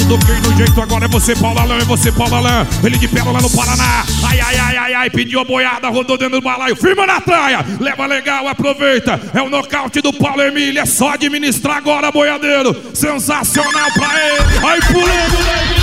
Toquei no jeito, agora é você, Paulo Alain, é você, Paulo Alain. Ele de Pérola no Paraná. Ai, ai, ai, ai, ai, pediu a boiada, rodou dentro do balaio. Firma na traia, leva legal, aproveita. É o nocaute do Paulo Emílio, é só administrar agora, boiadeiro. Sensacional pra ele. Vai pulando,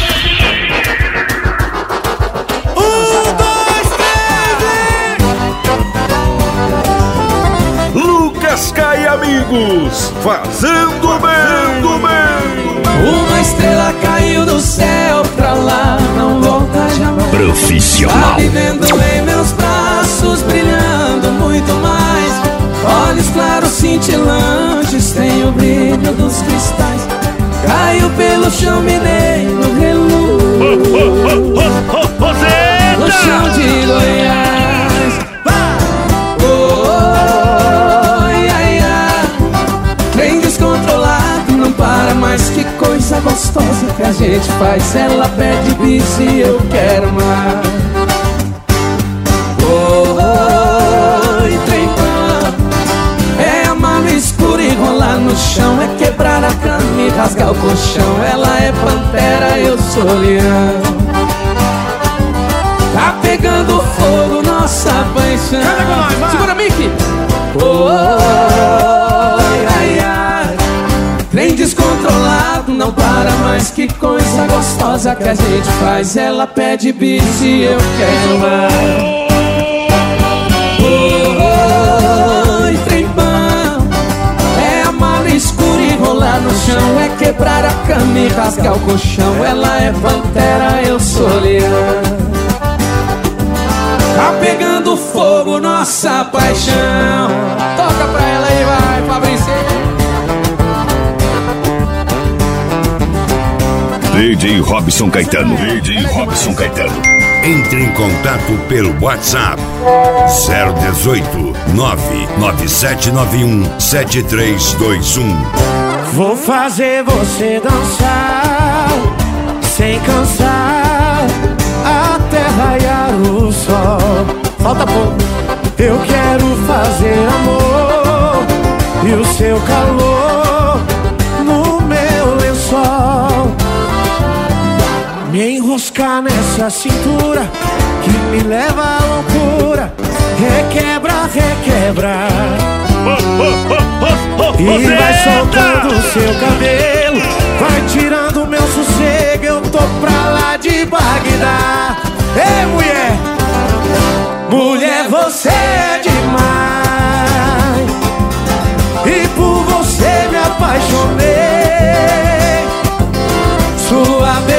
Lucas K. Amigos, fazendo bem do bem. Uma estrela caiu do céu pra lá, não volta jamais. Profissional. Tá vivendo em meus braços, brilhando muito mais. Olhos claros cintilantes, tem o brilho dos cristais. Caiu pelo chão mineiro, reluz no chão de Goiás. Oi, ai, ai. Trem descontrolado, não para mais. Que coisa gostosa que a gente faz. Ela pede bis e eu quero mais. Oi, trem bom. É amar no escuro e rolar no chão. É quebrar a cama e rasgar o colchão. Ela é pantera, eu sou leão. Tá pegando fogo nossa paixão. Segura, Mickey. Oi, ai, ai. Trem descontrolado, não para mais. Que coisa gostosa que a gente faz. Ela pede bis e eu quero mais. Oi, trem bom. É amar no escuro e rolar no chão. É quebrar a cama e rasgar o colchão. Ela é pantera, eu sou leão. Tá pegando fogo nossa paixão. Toca pra ela aí, vai, Fabrício. DJ Robson Caetano. DJ Robson Caetano. Entre em contato pelo WhatsApp 018 99791 7321. Vou fazer você dançar sem cansar até raiar o sol. Falta pouco. Eu quero fazer amor e o seu calor no meu lençol. Me enroscar nessa cintura que me leva à loucura. Requebra, requebra. E vai soltando o seu cabelo, vai tirando meu sossego. Eu tô pra lá de Bagdá. Ei, mulher, mulher, você é demais. E por você me apaixonei. Sua beleza